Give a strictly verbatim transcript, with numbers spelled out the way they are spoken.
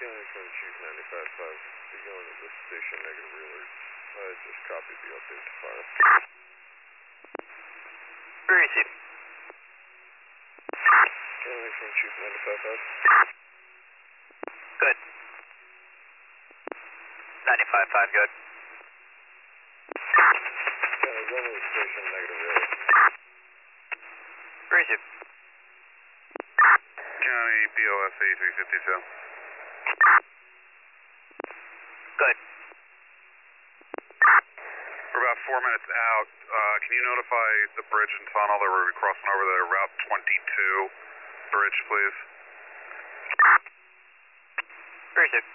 County from Chief ninety-five five, be going to the station, negative reelers. I just copied the update to fire. Receive. County from Chief ninety-five five. Good. ninety-five five, good. County, going to the station, negative reelers. Receive. County P O S A three fifty-two. Good. We're about four minutes out. Uh, can you notify the bridge and tunnel that we're crossing over the Route twenty-two bridge, please? Receive.